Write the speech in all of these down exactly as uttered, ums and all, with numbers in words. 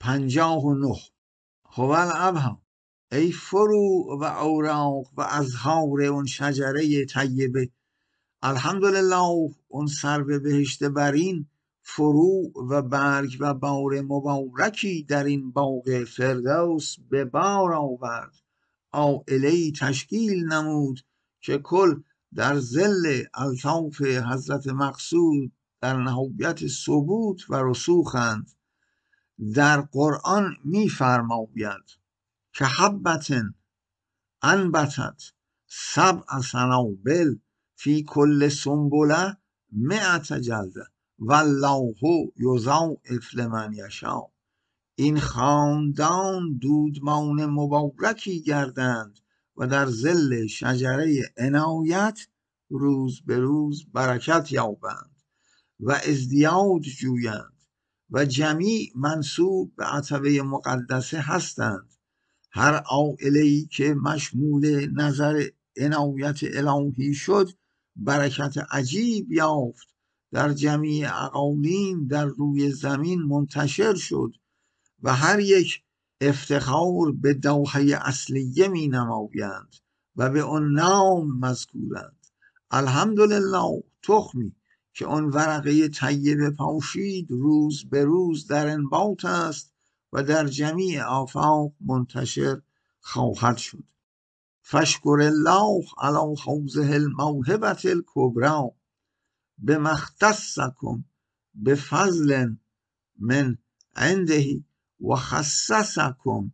پنجاه و نه. هوال ابها، ای فروع و اوراق و ازهار اون شجره طیبه. الحمدلله اون سرو بهشت برین، فروع و برگ و بار مبارکی در این باغ فردوس به بار آورد. عائله‌ای تشکیل نمود که کل در ظل الطاف حضرت مقصود در نهایت ثبوت و رسوخند. در قرآن می فرماید که حبتن انبتت سبع سنابل فی کل سنبله مئت جلده والله یضاعف لمن یشاء. این خاندان دودمان مبارکی گردند و در ظل شجره عنایت روز به روز برکت یابند و ازدیاد جویند و جمیع منسوب به عتبه مقدسه هستند. هر عائله‌ای که مشمول نظر عنایت الهی شد برکت عجیب یافت، در جمیع اقالیم در روی زمین منتشر شد و هر یک افتخار به دوحه اصلیه می نمایند و به آن نام مذکورند. الحمدلله تخمی که آن ورقه طیب پاشید روز به روز در انبات است و در جمیع آفاق منتشر خواهد شد. فاشکر الله علی حوزه الموهبة الکبری بما اختصکم بفضل من عنده و خصصکم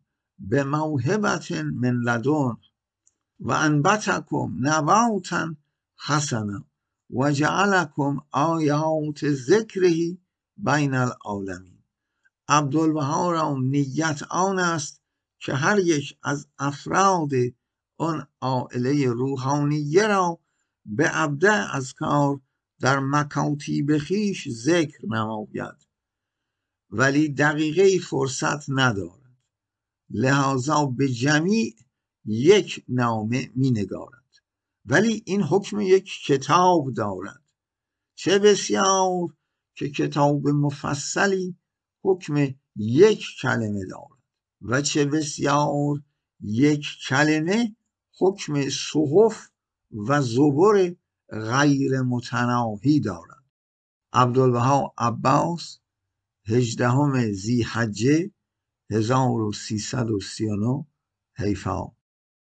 بموهبة من لدنه و انبتکم نباتا حسنا و جعلکم آیات ذکره بین العالمین. عبدالبها را نیت آن است که هر یک از افراد آن عائله روحانیه را به ابدع از کار در مکاتیب خویش ذکر نماید، ولی دقیقه فرصت ندارد، لذا به جمیع یک نامه می نگارد. ولی این حکم یک کتاب دارد. چه بسیار که کتاب مفصلی حکم یک کلمه دارد و چه بسیار یک کلمه حکم صحف و زبر غیر متناهی دارد. عبدالبها عباس، هجدهم ذی‌حجه هزار و سیصد و سی و نه، حیفا.